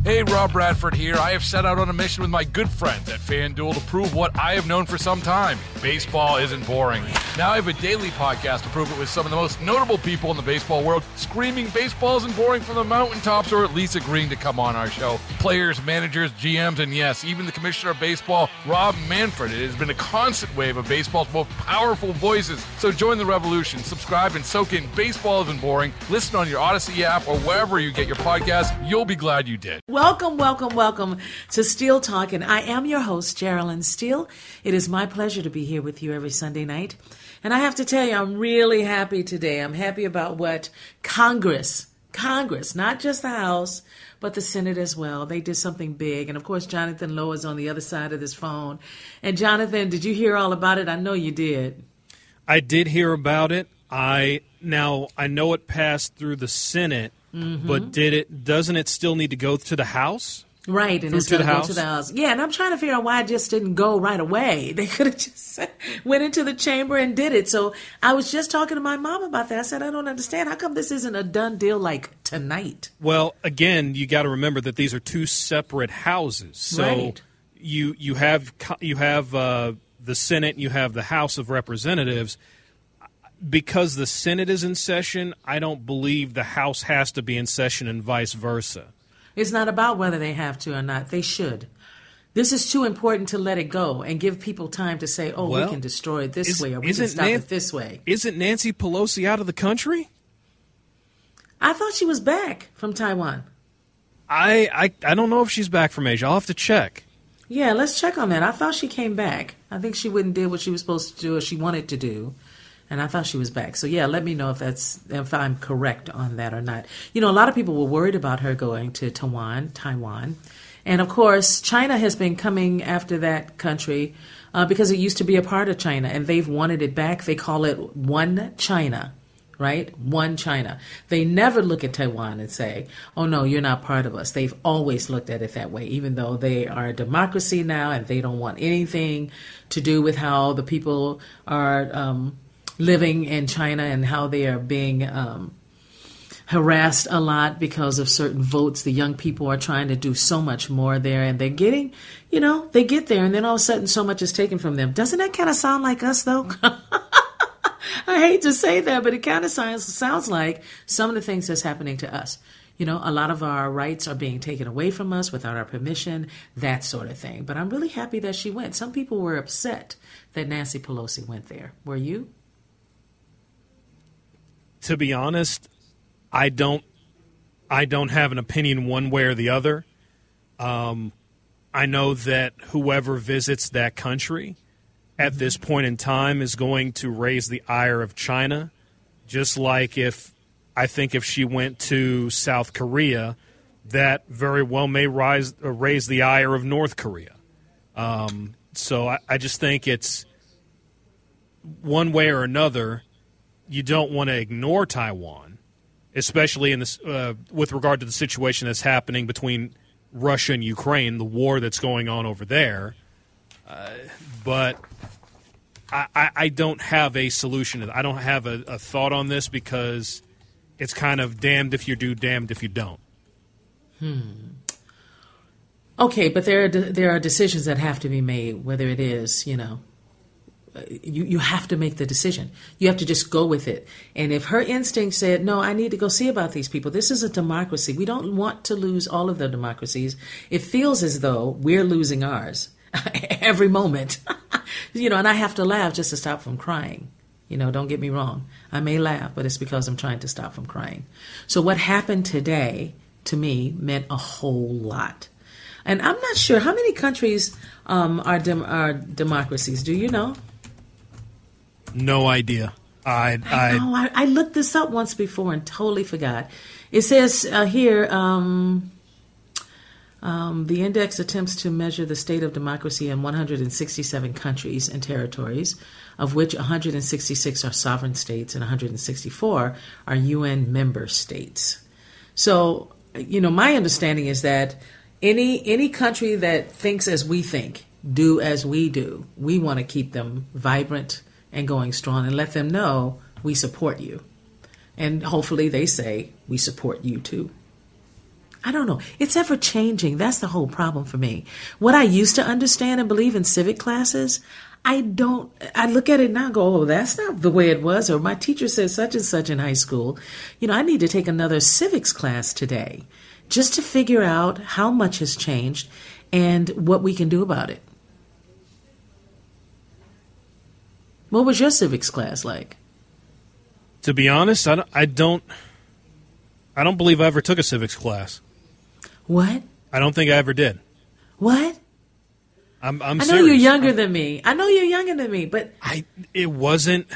Hey, Rob Bradford here. I have set out on a mission with my good friends at FanDuel to prove what I have known for some time. Baseball isn't boring. Now I have a daily podcast to prove it with some of the most notable people in the baseball world, screaming baseball isn't boring from the mountaintops, or at least agreeing to come on our show. Players, managers, GMs, and yes, even the commissioner of baseball, Rob Manfred. It has been a constant wave of baseball's most powerful voices. So join the revolution. Subscribe and soak in Baseball Isn't Boring. Listen on your Odyssey app or wherever you get your podcasts. You'll be glad you did. Welcome to Steele Talking. I am your host, Geraldine Steele. It is my pleasure to be here with you every Sunday night. And I have to tell you, I'm really happy today. I'm happy about what Congress, not just the House, but the Senate as well. They did something big. And of course, Jonathan Lowe is on the other side of this phone. And Jonathan, did you hear all about it? I know you did. I did hear about it. I know it passed through the Senate. Mm-hmm. But doesn't it still need to go to the House? Right, and it's going to go to the House. Yeah, and I'm trying to figure out why it just didn't go right away. They could have just went into the chamber and did it. So I was just talking to my mom about that. I said, I don't understand. How come this isn't a done deal like tonight? Well, again, you got to remember that these are two separate houses. So right. you have the Senate, you have the House of Representatives. Because the Senate is in session, I don't believe the House has to be in session and vice versa. It's not about whether they have to or not. They should. This is too important to let it go and give people time to say, we can destroy it this way or we can stop it this way. Isn't Nancy Pelosi out of the country? I thought she was back from Taiwan. I don't know if she's back from Asia. I'll have to check. Yeah, let's check on that. I thought she came back. I think she wouldn't do what she was supposed to do or she wanted to do. And I thought she was back. So, yeah, let me know if I'm correct on that or not. You know, a lot of people were worried about her going to Taiwan. And, of course, China has been coming after that country because it used to be a part of China. And they've wanted it back. They call it One China, right? One China. They never look at Taiwan and say, oh, no, you're not part of us. They've always looked at it that way, even though they are a democracy now and they don't want anything to do with how the people are living in China and how they are being harassed a lot because of certain votes. The young people are trying to do so much more there, and they're getting, they get there, and then all of a sudden so much is taken from them. Doesn't that kind of sound like us, though? I hate to say that, but it kind of sounds like some of the things that's happening to us. A lot of our rights are being taken away from us without our permission, that sort of thing. But I'm really happy that she went. Some people were upset that Nancy Pelosi went there. Were you? To be honest, I don't have an opinion one way or the other. I know that whoever visits that country at this point in time is going to raise the ire of China, just like if she went to South Korea, that very well may raise the ire of North Korea. So I just think it's one way or another. You don't want to ignore Taiwan, especially in this with regard to the situation that's happening between Russia and Ukraine, the war that's going on over there. But I don't have a solution. I don't have a thought on this because it's kind of damned if you do, damned if you don't. Okay, but there are decisions that have to be made, whether it is, you have to make the decision. You have to just go with it. And if her instinct said, no, I need to go see about these people. This is a democracy. We don't want to lose all of the democracies. It feels as though we're losing ours every moment. And I have to laugh just to stop from crying. Don't get me wrong. I may laugh, but it's because I'm trying to stop from crying. So what happened today, to me, meant a whole lot. And I'm not sure how many countries are democracies. Do you know? No idea. I looked this up once before and totally forgot. It says here, the index attempts to measure the state of democracy in 167 countries and territories, of which 166 are sovereign states and 164 are UN member states. So, my understanding is that any country that thinks as we think, do as we do, we want to keep them vibrant and going strong and let them know we support you. And hopefully they say we support you too. I don't know. It's ever changing. That's the whole problem for me. What I used to understand and believe in civic classes, I look at it now and go, oh, that's not the way it was. Or my teacher said such and such in high school. I need to take another civics class today just to figure out how much has changed and what we can do about it. What was your civics class like? To be honest, I don't believe I ever took a civics class. What? I don't think I ever did. What? I'm I know serious. you're younger than me. But it wasn't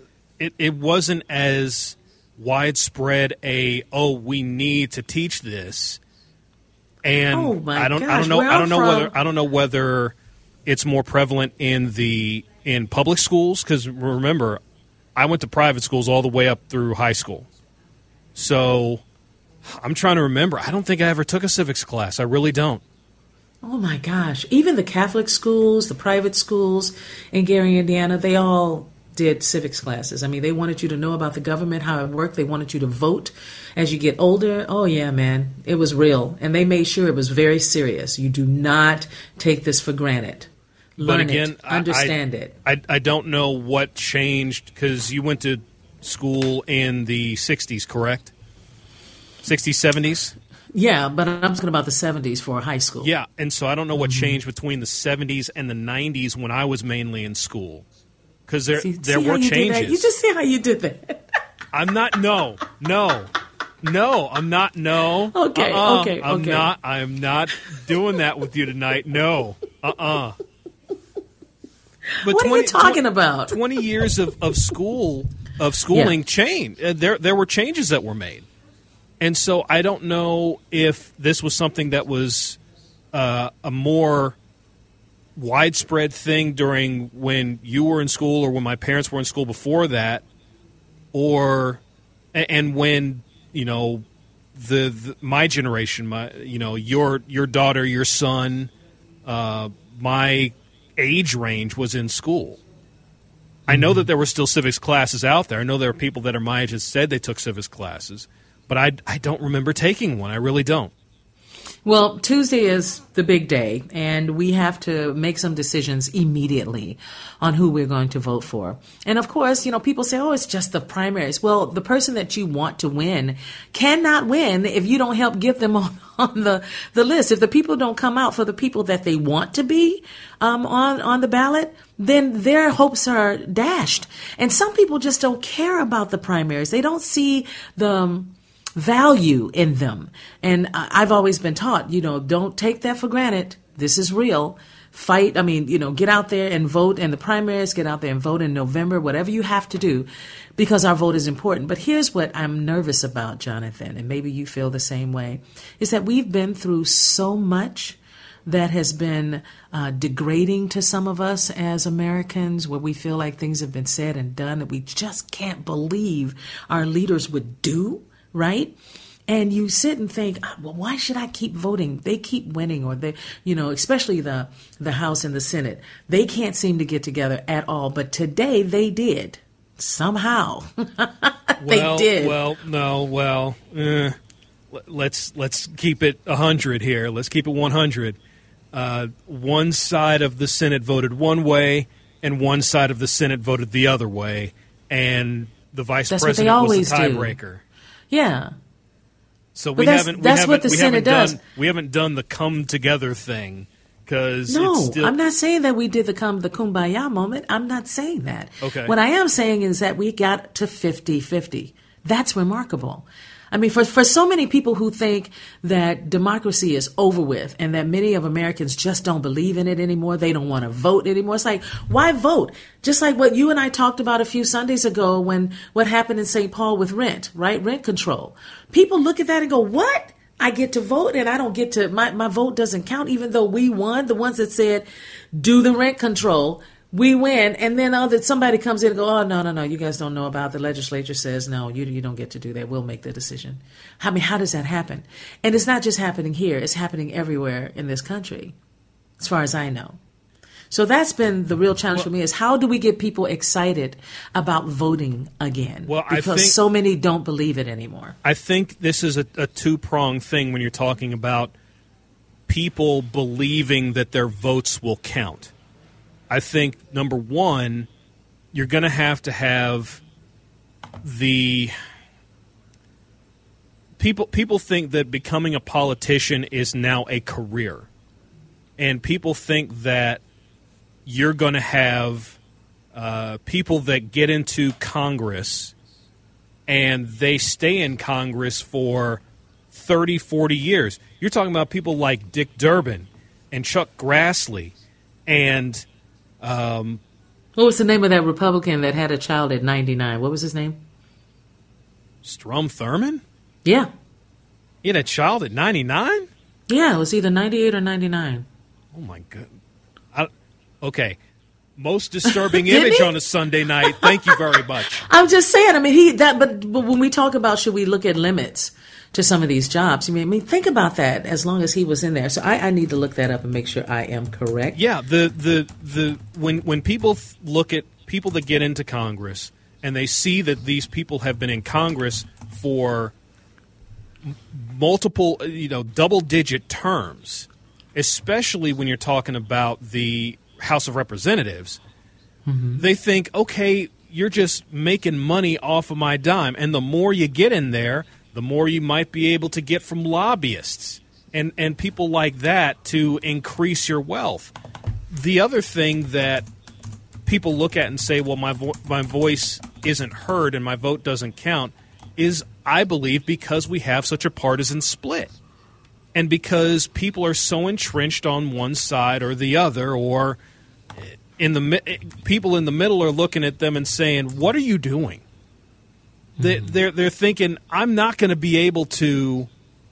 as widespread we need to teach this. And oh my I don't know whether it's more prevalent in public schools, because remember, I went to private schools all the way up through high school. So I'm trying to remember. I don't think I ever took a civics class. I really don't. Oh my gosh. Even the Catholic schools, the private schools in Gary, Indiana, they all did civics classes. I mean, they wanted you to know about the government, how it worked. They wanted you to vote as you get older. Oh yeah, man. It was real. And they made sure it was very serious. You do not take this for granted. Learn it. Understand it. I don't know what changed, because you went to school in the 60s, correct? 60s, 70s? Yeah, but I'm talking about the 70s for high school. Yeah, and so I don't know what changed between the 70s and the 90s when I was mainly in school. Because there were changes. You just see how you did that. I'm not, no, I'm not, no. Okay. I am not doing that with you tonight, no. But what are you talking about? 20 years of schooling changed. There were changes that were made. And so I don't know if this was something that was a more widespread thing during when you were in school or when my parents were in school before that, and when, my generation, your daughter, your son, my age range was in school. I know that there were still civics classes out there. I know there are people that are my age that said they took civics classes, but I don't remember taking one. I really don't. Well, Tuesday is the big day, and we have to make some decisions immediately on who we're going to vote for. And of course, people say, oh, it's just the primaries. Well, the person that you want to win cannot win if you don't help get them on the list. If the people don't come out for the people that they want to be on the ballot, then their hopes are dashed. And some people just don't care about the primaries. They don't see the value in them. And I've always been taught, don't take that for granted. This is real. Fight. Get out there and vote in the primaries, get out there and vote in November, whatever you have to do, because our vote is important. But here's what I'm nervous about, Jonathan, and maybe you feel the same way, is that we've been through so much that has been degrading to some of us as Americans, where we feel like things have been said and done that we just can't believe our leaders would do. Right? And you sit and think, well, why should I keep voting? They keep winning, or they, especially the House and the Senate. They can't seem to get together at all. But today they did. Somehow. They did. Let's keep it 100 here. Let's keep it 100. One side of the Senate voted one way, and one side of the Senate voted the other way. And the vice president was the tiebreaker. Yeah. So that's what the Senate does. We haven't done the come together thing, because I'm not saying that we did the kumbaya moment. I'm not saying that. Okay. What I am saying is that we got to 50-50. That's remarkable. I mean, for so many people who think that democracy is over with and that many of Americans just don't believe in it anymore, they don't want to vote anymore. It's like, why vote? Just like what you and I talked about a few Sundays ago when what happened in St. Paul with rent, right? Rent control. People look at that and go, what? I get to vote and I don't get to, my vote doesn't count, even though we won. The ones that said, do the rent control, we win, and then somebody comes in and go, oh, no, you guys don't know about it. The legislature says, no, you don't get to do that. We'll make the decision. I mean, how does that happen? And it's not just happening here. It's happening everywhere in this country, as far as I know. So that's been the real challenge for me, is how do we get people excited about voting again? Well, because I think so many don't believe it anymore. I think this is a two-pronged thing when you're talking about people believing that their votes will count. I think, number one, you're going to have the people think that becoming a politician is now a career. And people think that you're going to have people that get into Congress and they stay in Congress for 30, 40 years. You're talking about people like Dick Durbin and Chuck Grassley and what was the name of that Republican that had a child at 99? What was his name? Strom Thurmond? Yeah. He had a child at 99? Yeah, it was either 98 or 99. Oh, my God. Okay. Most disturbing image on a Sunday night. Thank you very much. I'm just saying, I mean, but when we talk about should we look at limits to some of these jobs, I mean, think about that as long as he was in there. So I need to look that up and make sure I am correct. Yeah, when people look at people that get into Congress and they see that these people have been in Congress for multiple, double-digit terms, especially when you're talking about the House of Representatives, they think, okay, you're just making money off of my dime. And the more you get in there, the more you might be able to get from lobbyists and people like that to increase your wealth. The other thing that people look at and say, well, my voice isn't heard and my vote doesn't count is, I believe, because we have such a partisan split. And because people are so entrenched on one side or the other, or people in the middle are looking at them and saying, "What are you doing?" They're thinking, "I'm not going to be able to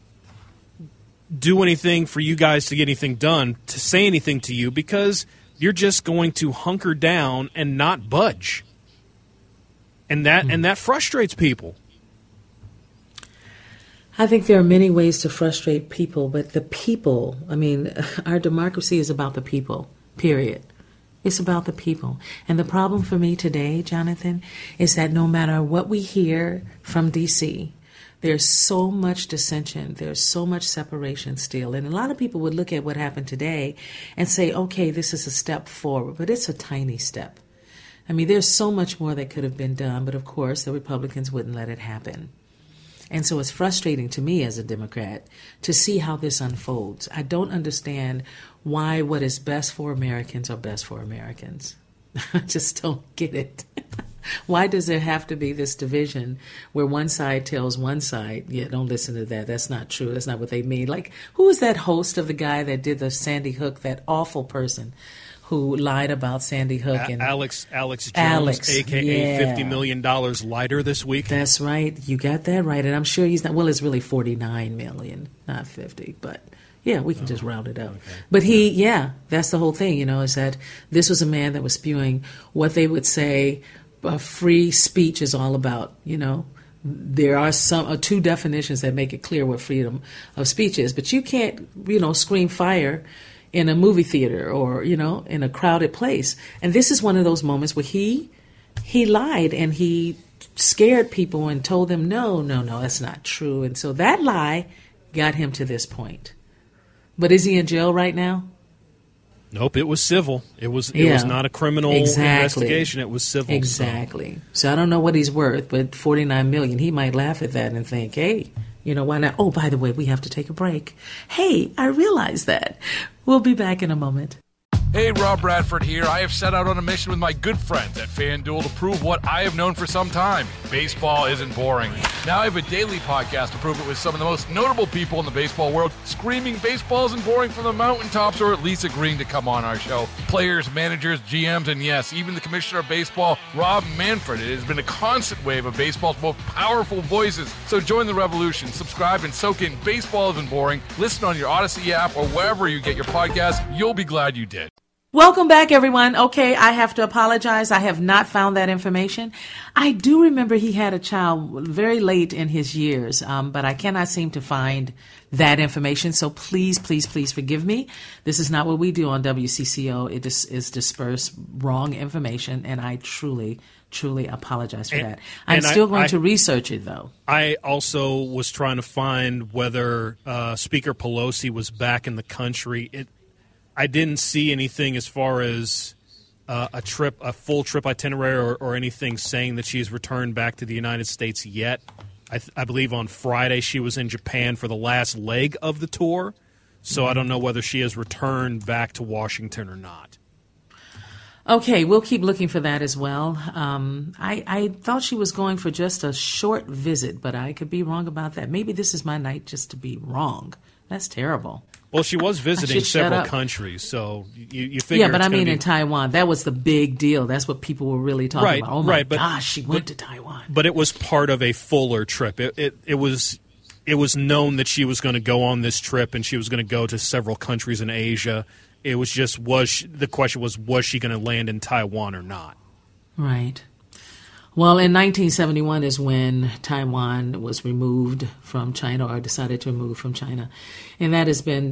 do anything for you guys to get anything done, to say anything to you, because you're just going to hunker down and not budge." And that frustrates people. I think there are many ways to frustrate people, but the people, I mean, our democracy is about the people, period. It's about the people. And the problem for me today, Jonathan, is that no matter what we hear from D.C., there's so much dissension, there's so much separation still. And a lot of people would look at what happened today and say, okay, this is a step forward, but it's a tiny step. I mean, there's so much more that could have been done, but of course the Republicans wouldn't let it happen. And so it's frustrating to me as a Democrat to see how this unfolds. I don't understand why what is best for Americans are best for Americans. I just don't get it. Why does there have to be this division where one side tells one side, yeah, don't listen to that. That's not true. That's not what they mean. Like, who was that host of the guy that did the Sandy Hook, that awful person who lied about Sandy Hook? And Alex Jones, a.k.a. $50 million lighter this week. That's right. You got that right. And I'm sure he's not, well, it's really $49 million, not 50, but yeah, we can just round it up. Okay. But that's the whole thing, is that this was a man that was spewing what they would say free speech is all about. There are two definitions that make it clear what freedom of speech is, but you can't, scream fire in a movie theater or, in a crowded place. And this is one of those moments where he lied and he scared people and told them, no, that's not true. And so that lie got him to this point. But is he in jail right now? Nope, it was civil. It was not a criminal investigation. It was civil. Exactly. So I don't know what he's worth, but $49 million, he might laugh at that and think, hey, why not? Oh, by the way, we have to take a break. Hey, I realized that. We'll be back in a moment. Hey, Rob Bradford here. I have set out on a mission with my good friends at FanDuel to prove what I have known for some time. Baseball isn't boring. Now I have a daily podcast to prove it with some of the most notable people in the baseball world, screaming baseball isn't boring from the mountaintops, or at least agreeing to come on our show. Players, managers, GMs, and yes, even the commissioner of baseball, Rob Manfred. It has been a constant wave of baseball's most powerful voices. So join the revolution. Subscribe and soak in Baseball Isn't Boring. Listen on your Odyssey app or wherever you get your podcasts. You'll be glad you did. Welcome back, everyone. Okay, I have to apologize. I have not found that information. I do remember he had a child very late in his years, but I cannot seem to find that information. So please, please, please forgive me. This is not what we do on WCCO. It is disperse wrong information, and I truly apologize for that. I'm still going to research it, though. I also was trying to find whether Speaker Pelosi was back in the country. I didn't see anything as far as a full trip itinerary or anything saying that she's returned back to the United States yet. I believe on Friday she was in Japan for the last leg of the tour, so I don't know whether she has returned back to Washington or not. Okay, we'll keep looking for that as well. I thought she was going for just a short visit, but I could be wrong about that. Maybe this is my night just to be wrong. That's terrible. Well, she was visiting several countries, so you figure. Yeah, but I mean in Taiwan, that was the big deal. That's what people were really talking about. Oh my gosh, she went to Taiwan. But it was part of a fuller trip. It was known that she was going to go on this trip, and she was going to go to several countries in Asia. It was just the question was she going to land in Taiwan or not? Right. Well, in 1971 is when Taiwan was removed from China, or decided to remove from China. And that has been,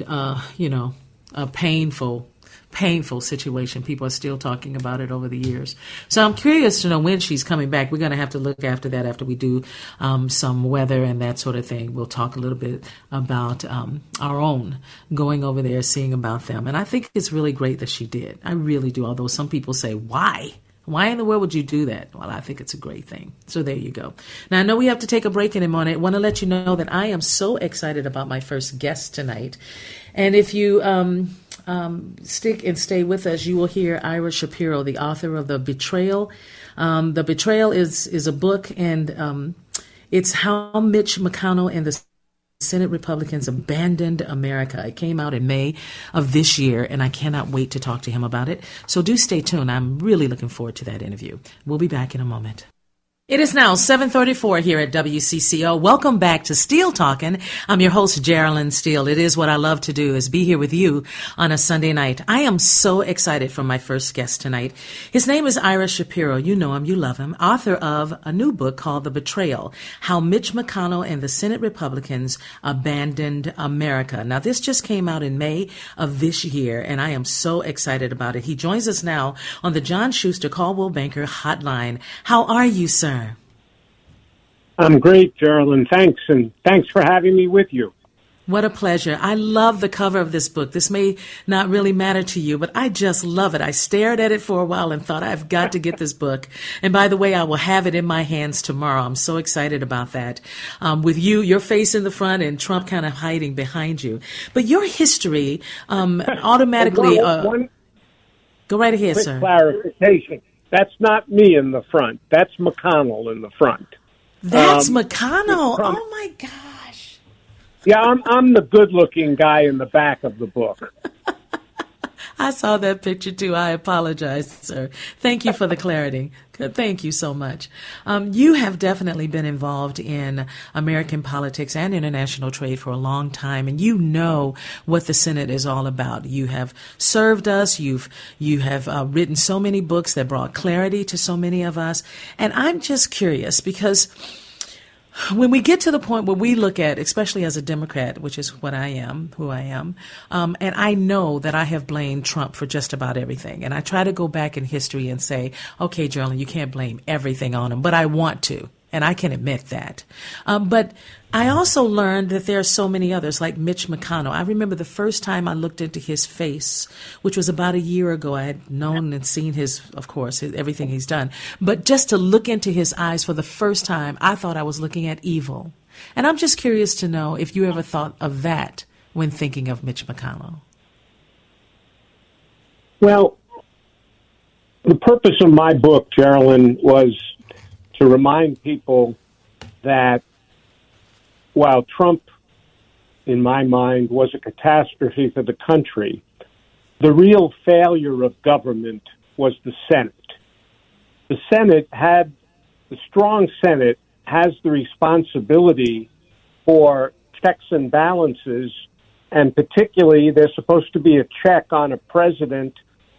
a painful situation. People are still talking about it over the years. So I'm curious to know when she's coming back. We're going to have to look after that after we do some weather and that sort of thing. We'll talk a little bit about our own going over there, seeing about them. And I think it's really great that she did. I really do, although some people say, why? Why in the world would you do that? Well, I think it's a great thing. So there you go. Now, I know we have to take a break in a moment. I want to let you know that I am so excited about my first guest tonight. And if you stick and stay with us, you will hear Ira Shapiro, the author of The Betrayal. The Betrayal is a book, and it's how Mitch McConnell and the Senate Republicans abandoned America. It came out in May of this year, and I cannot wait to talk to him about it. So do stay tuned. I'm really looking forward to that interview. We'll be back in a moment. It is now 7:34 here at WCCO. Welcome back to Steele Talkin'. I'm your host, Geraldine Steele. It is what I love to do, is be here with you on a Sunday night. I am so excited for my first guest tonight. His name is Ira Shapiro. You know him, you love him. Author of a new book called The Betrayal, How Mitch McConnell and the Senate Republicans Abandoned America. Now, this just came out in May of this year, and I am so excited about it. He joins us now on the John Schuster Coldwell Banker Hotline. How are you, sir? I'm great, Geraldine. Thanks, and thanks for having me with you. What a pleasure. I love the cover of this book. This may not really matter to you, but I just love it. I stared at it for a while and thought, I've got to get this book. And by the way, I will have it in my hands tomorrow. I'm so excited about that. With you, your face in the front and Trump kind of hiding behind you. But your history automatically... go right ahead, quick sir. Clarification. That's not me in the front. That's McConnell in the front. That's McConnell. Oh, my gosh. Yeah, I'm the good-looking guy in the back of the book. I saw that picture, too. I apologize, sir. Thank you for the clarity. Thank you so much. You have definitely been involved in American politics and international trade for a long time, and you know what the Senate is all about. You have served us. You have written so many books that brought clarity to so many of us. And I'm just curious because when we get to the point where we look at, especially as a Democrat, which is what I am, who I am, and I know that I have blamed Trump for just about everything. And I try to go back in history and say, okay, Geraldine, you can't blame everything on him, but I want to. And I can admit that. But I also learned that there are so many others, like Mitch McConnell. I remember the first time I looked into his face, which was about a year ago. I had known and seen everything he's done. But just to look into his eyes for the first time, I thought I was looking at evil. And I'm just curious to know if you ever thought of that when thinking of Mitch McConnell. Well, the purpose of my book, Geraldine, was to remind people that while Trump, in my mind, was a catastrophe for the country, the real failure of government was the Senate. The strong Senate has the responsibility for checks and balances, and particularly there's supposed to be a check on a president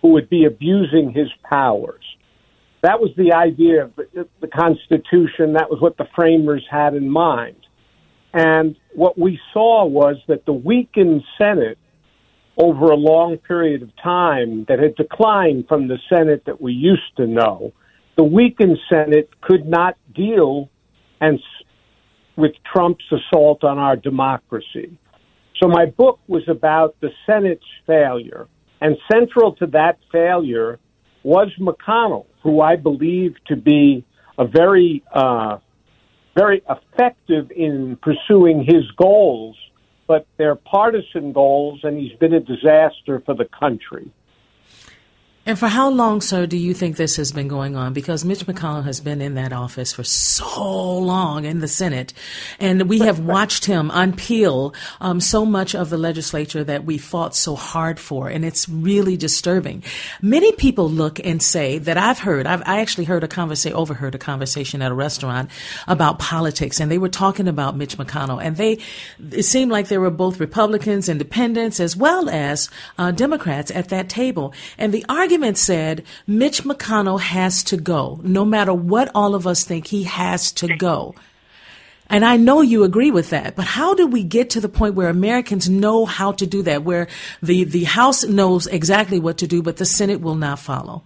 who would be abusing his powers. That was the idea of the Constitution. That was what the framers had in mind. And what we saw was that the weakened Senate over a long period of time that had declined from the Senate that we used to know, the weakened Senate could not deal with Trump's assault on our democracy. So my book was about the Senate's failure, and central to that failure was McConnell, who I believe to be a very effective in pursuing his goals, but they're partisan goals, and he's been a disaster for the country. And for how long, sir, do you think this has been going on? Because Mitch McConnell has been in that office for so long in the Senate, and we have watched him unpeel so much of the legislature that we fought so hard for, and it's really disturbing. Many people look and say that I actually overheard a conversation at a restaurant about politics, and they were talking about Mitch McConnell, and it seemed like there were both Republicans, independents, as well as Democrats at that table, and the argument said Mitch McConnell has to go. No matter what all of us think, he has to go. And I know you agree with that, but how do we get to the point where Americans know how to do that, where the House knows exactly what to do, but the Senate will not follow?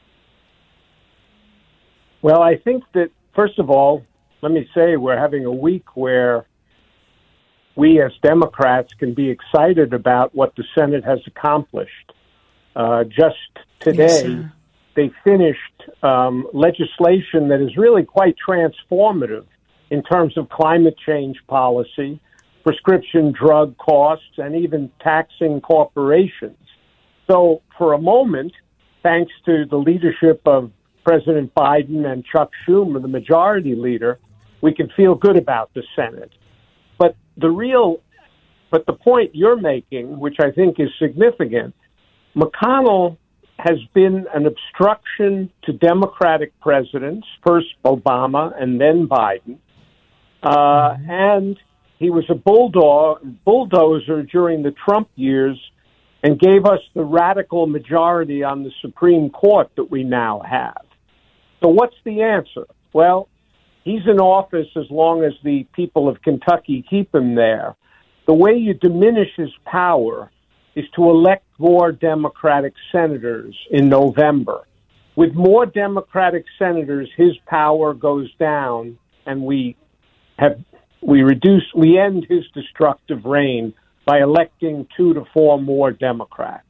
Well, I think that, first of all, let me say we're having a week where we as Democrats can be excited about what the Senate has accomplished. Just today, yes, they finished legislation that is really quite transformative in terms of climate change policy, prescription drug costs, and even taxing corporations. So for a moment, thanks to the leadership of President Biden and Chuck Schumer, the majority leader, we can feel good about the Senate. But the point you're making, which I think is significant, McConnell has been an obstruction to Democratic presidents, first Obama and then Biden. And he was a bulldozer during the Trump years and gave us the radical majority on the Supreme Court that we now have. So what's the answer? Well, he's in office as long as the people of Kentucky keep him there. The way you diminish his power is to elect more Democratic senators in November. With more Democratic senators, his power goes down, and we end his destructive reign by electing 2 to 4 more Democrats.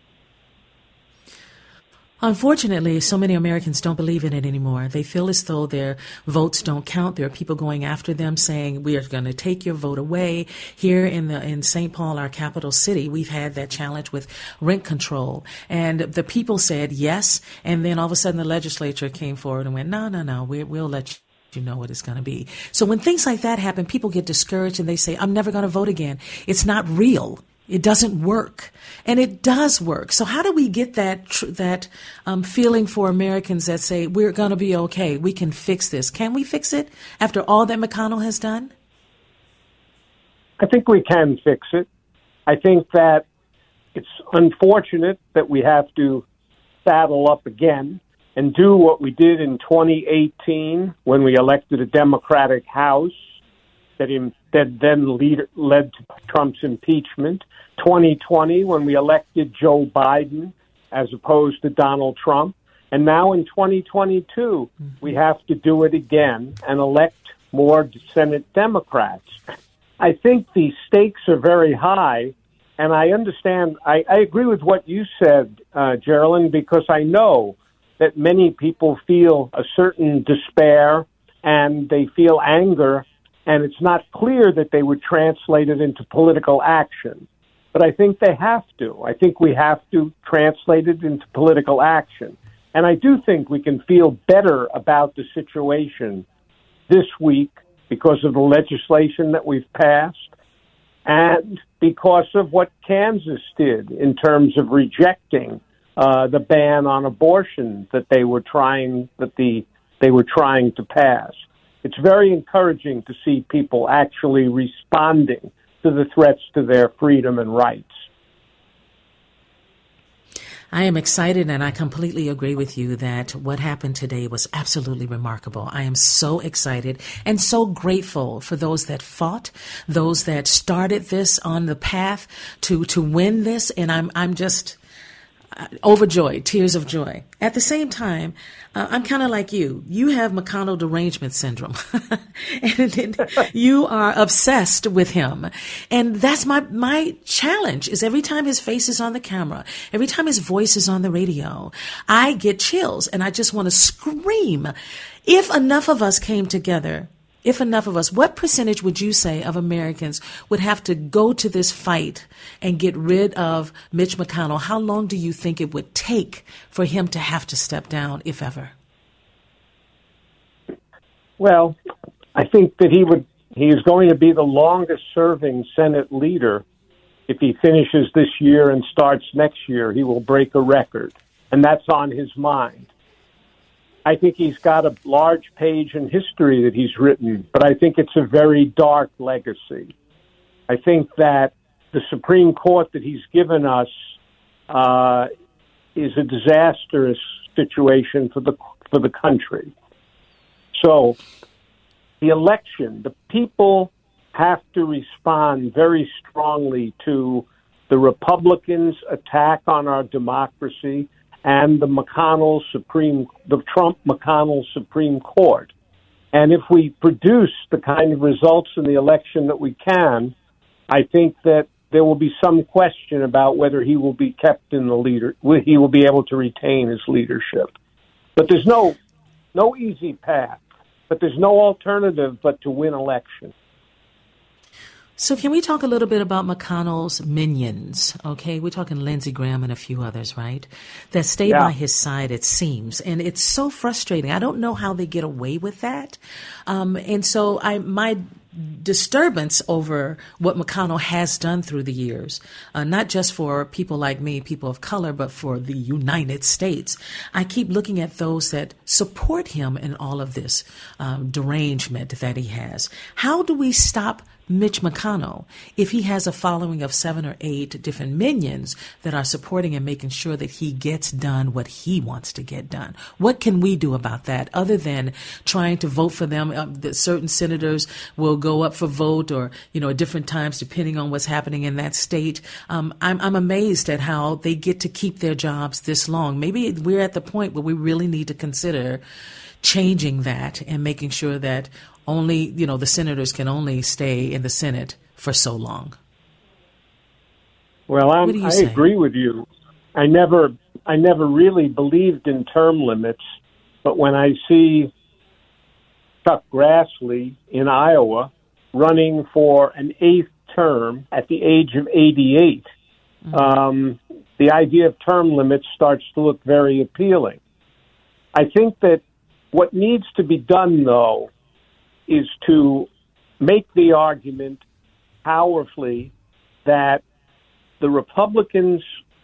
Unfortunately, so many Americans don't believe in it anymore. They feel as though their votes don't count. There are people going after them saying, we are going to take your vote away. Here in St. Paul, our capital city, we've had that challenge with rent control. And the people said yes. And then all of a sudden the legislature came forward and went, no, we'll let you know what it's going to be. So when things like that happen, people get discouraged and they say, I'm never going to vote again. It's not real. It doesn't work. And it does work. So how do we get that feeling for Americans that say, we're going to be okay, we can fix this? Can we fix it after all that McConnell has done? I think we can fix it. I think that it's unfortunate that we have to saddle up again and do what we did in 2018 when we elected a Democratic House that then led to Trump's impeachment, 2020 when we elected Joe Biden as opposed to Donald Trump, and now in 2022 we have to do it again and elect more Senate Democrats. I think the stakes are very high, and I understand, I agree with what you said, Geraldine, because I know that many people feel a certain despair and they feel anger, and it's not clear that they would translate it into political action. But I think they have to. I think we have to translate it into political action. And I do think we can feel better about the situation this week because of the legislation that we've passed and because of what Kansas did in terms of rejecting the ban on abortion that they were trying to pass. It's very encouraging to see people actually responding to the threats to their freedom and rights. I am excited, and I completely agree with you that what happened today was absolutely remarkable. I am so excited and so grateful for those that fought, those that started this on the path to win this, and I'm just overjoyed, tears of joy. At the same time, I'm kind of like you. You have McConnell derangement syndrome, and you are obsessed with him. And that's my challenge is every time his face is on the camera, every time his voice is on the radio, I get chills and I just want to scream. If enough of us came together, what percentage would you say of Americans would have to go to this fight and get rid of Mitch McConnell? How long do you think it would take for him to have to step down, if ever? Well, I think that he is going to be the longest serving Senate leader. If he finishes this year and starts next year, he will break a record, and that's on his mind. I think he's got a large page in history that he's written, but I think it's a very dark legacy. I think that the Supreme Court that he's given us is a disastrous situation for the country. So the election, the people have to respond very strongly to the Republicans' attack on our democracy and the Trump-McConnell Supreme Court. And if we produce the kind of results in the election that we can, I think that there will be some question about whether he will be kept in he will be able to retain his leadership. But there's no easy path. But there's no alternative but to win elections. So can we talk a little bit about McConnell's minions? Okay, we're talking Lindsey Graham and a few others, right? That stay by his side, it seems. And it's so frustrating. I don't know how they get away with that. And so my disturbance over what McConnell has done through the years, not just for people like me, people of color, but for the United States. I keep looking at those that support him in all of this derangement that he has. How do we stop Mitch McConnell if he has a following of 7 or 8 different minions that are supporting and making sure that he gets done what he wants to get done? What can we do about that other than trying to vote for them? That certain senators will go up for vote or, at different times depending on what's happening in that state. I'm amazed at how they get to keep their jobs this long. Maybe we're at the point where we really need to consider changing that and making sure that only, the senators can only stay in the Senate for so long. Well, I agree with you. I never really believed in term limits, but when I see Chuck Grassley in Iowa running for an 8th term at the age of 88, the idea of term limits starts to look very appealing. I think that what needs to be done, though, is to make the argument powerfully that the Republican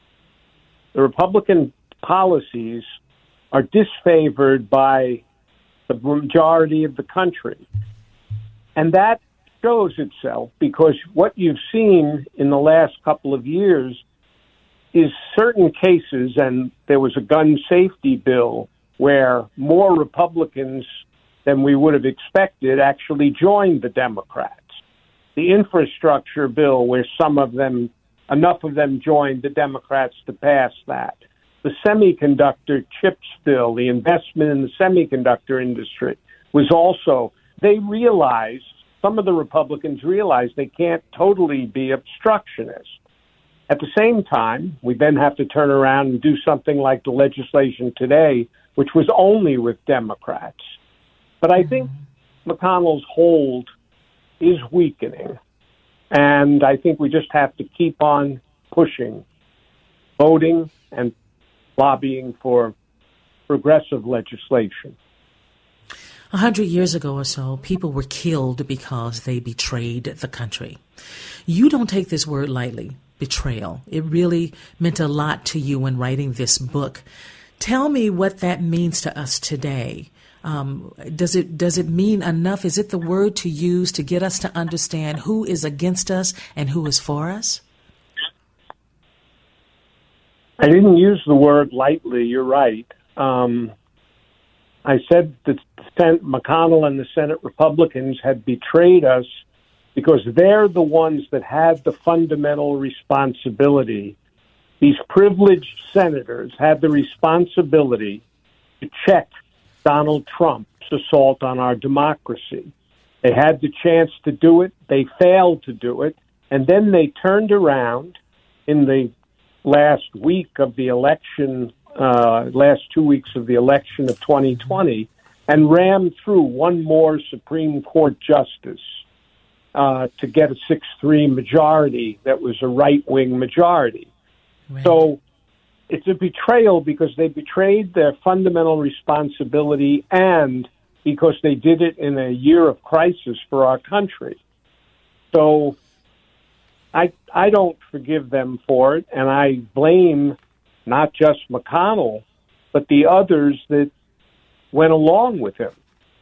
policies are disfavored by the majority of the country. And that shows itself because what you've seen in the last couple of years is certain cases, and there was a gun safety bill where more Republicans than we would have expected actually joined the Democrats. The infrastructure bill, where enough of them joined the Democrats to pass that. The semiconductor chips bill, the investment in the semiconductor industry, was also, some of the Republicans realized they can't totally be obstructionist. At the same time, we then have to turn around and do something like the legislation today, which was only with Democrats. But I think McConnell's hold is weakening, and I think we just have to keep on pushing, voting and lobbying for progressive legislation. 100 years ago or so, people were killed because they betrayed the country. You don't take this word lightly, betrayal. It really meant a lot to you when writing this book. Tell me what that means to us today. Does it mean enough? Is it the word to use to get us to understand who is against us and who is for us? I didn't use the word lightly. You're right. I said that McConnell and the Senate Republicans had betrayed us because they're the ones that had the fundamental responsibility. These privileged senators had the responsibility to check Donald Trump's assault on our democracy. They had the chance to do it. They failed to do it. And then they turned around in the last week of the election, last 2 weeks of the election of 2020, and rammed through one more Supreme Court justice to get a 6-3 majority that was a right-wing majority. Right. So it's a betrayal because they betrayed their fundamental responsibility and because they did it in a year of crisis for our country. So I don't forgive them for it, and I blame not just McConnell, but the others that went along with him.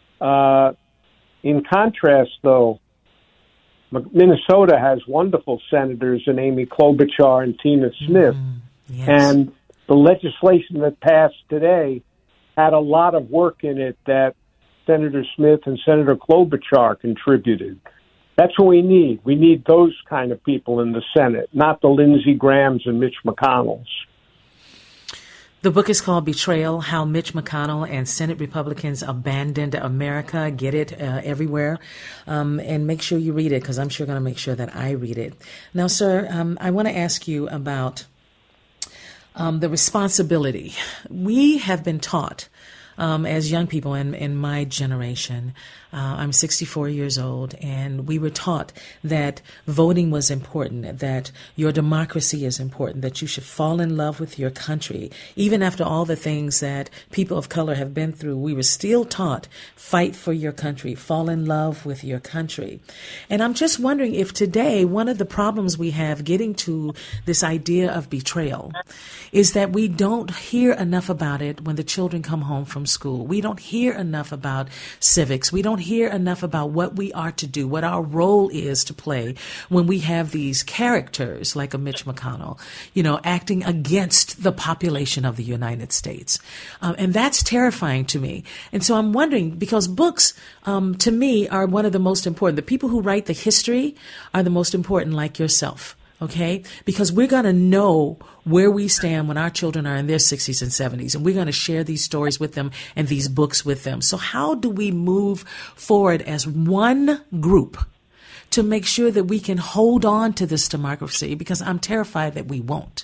In contrast, though, Minnesota has wonderful senators in Amy Klobuchar and Tina Smith, yes. And the legislation that passed today had a lot of work in it that Senator Smith and Senator Klobuchar contributed. That's what we need. We need those kind of people in the Senate, not the Lindsey Grahams and Mitch McConnells. The book is called Betrayal, How Mitch McConnell and Senate Republicans Abandoned America. Get it everywhere. And make sure you read it, because I'm sure going to make sure that I read it. Now, sir, I want to ask you about the responsibility. We have been taught as young people in my generation, I'm 64 years old, and we were taught that voting was important, that your democracy is important, that you should fall in love with your country. Even after all the things that people of color have been through, we were still taught, fight for your country, fall in love with your country. And I'm just wondering if today one of the problems we have getting to this idea of betrayal is that we don't hear enough about it when the children come home from school. We don't hear enough about civics. We don't hear enough about what we are to do, what our role is to play when we have these characters like a Mitch McConnell, acting against the population of the United States. And that's terrifying to me. And so I'm wondering, because books, to me, are one of the most important. The people who write the history are the most important, like yourself. Okay? Because we're going to know where we stand when our children are in their 60s and 70s, and we're going to share these stories with them and these books with them. So how do we move forward as one group to make sure that we can hold on to this democracy? Because I'm terrified that we won't.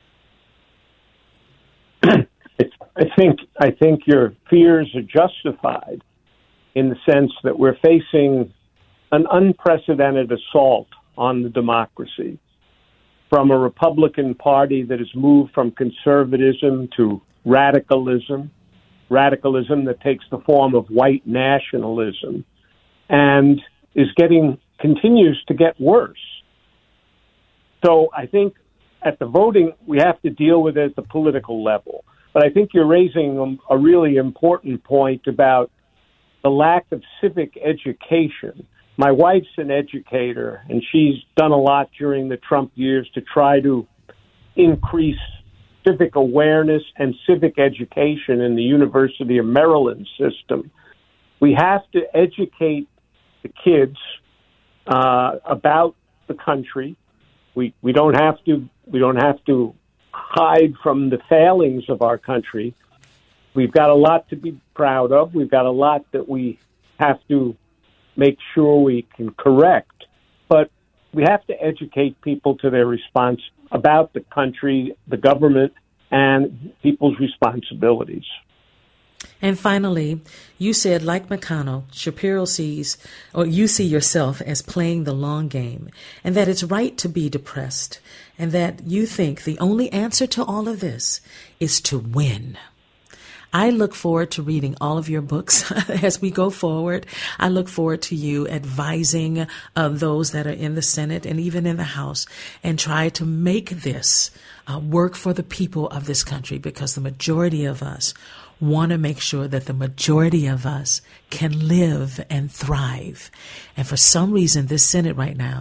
I think your fears are justified in the sense that we're facing an unprecedented assault on the democracy from a Republican Party that has moved from conservatism to radicalism that takes the form of white nationalism, and continues to get worse. So I think at the voting, we have to deal with it at the political level. But I think you're raising a really important point about the lack of civic education. My wife's an educator, and she's done a lot during the Trump years to try to increase civic awareness and civic education in the University of Maryland system. We have to educate the kids about the country. We don't have to hide from the failings of our country. We've got a lot to be proud of. We've got a lot that we have to make sure we can correct, but we have to educate people to their response about the country, the government, and people's responsibilities. And finally, you said, like McConnell, you see yourself as playing the long game, and that it's right to be depressed, and that you think the only answer to all of this is to win. I look forward to reading all of your books as we go forward. I look forward to you advising those that are in the Senate and even in the House, and try to make this work for the people of this country, because the majority of us want to make sure that the majority of us can live and thrive. And for some reason, this Senate right now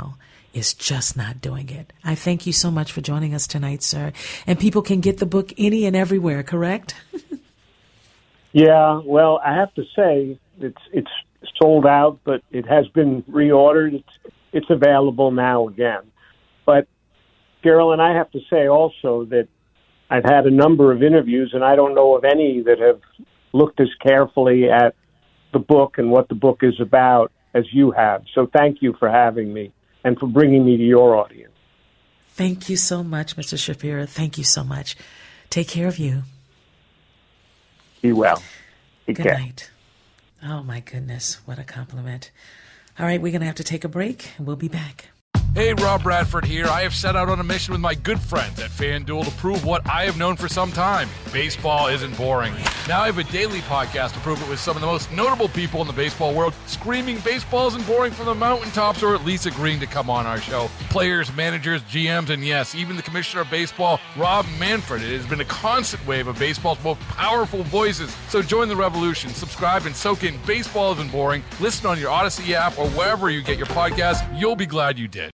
is just not doing it. I thank you so much for joining us tonight, sir. And people can get the book any and everywhere, correct? Yeah, well, I have to say it's sold out, but it has been reordered. It's available now again. But, Carolyn, I have to say also that I've had a number of interviews, and I don't know of any that have looked as carefully at the book and what the book is about as you have. So thank you for having me and for bringing me to your audience. Thank you so much, Mr. Shapiro. Thank you so much. Take care of you. Be well. Take Good care. night. Oh, my goodness. What a compliment. All right, we're going to have to take a break, and we'll be back. Hey, Rob Bradford here. I have set out on a mission with my good friends at FanDuel to prove what I have known for some time. Baseball isn't boring. Now I have a daily podcast to prove it with some of the most notable people in the baseball world, screaming baseball isn't boring from the mountaintops, or at least agreeing to come on our show. Players, managers, GMs, and yes, even the commissioner of baseball, Rob Manfred. It has been a constant wave of baseball's most powerful voices. So join the revolution. Subscribe and soak in Baseball Isn't Boring. Listen on your Odyssey app or wherever you get your podcasts. You'll be glad you did.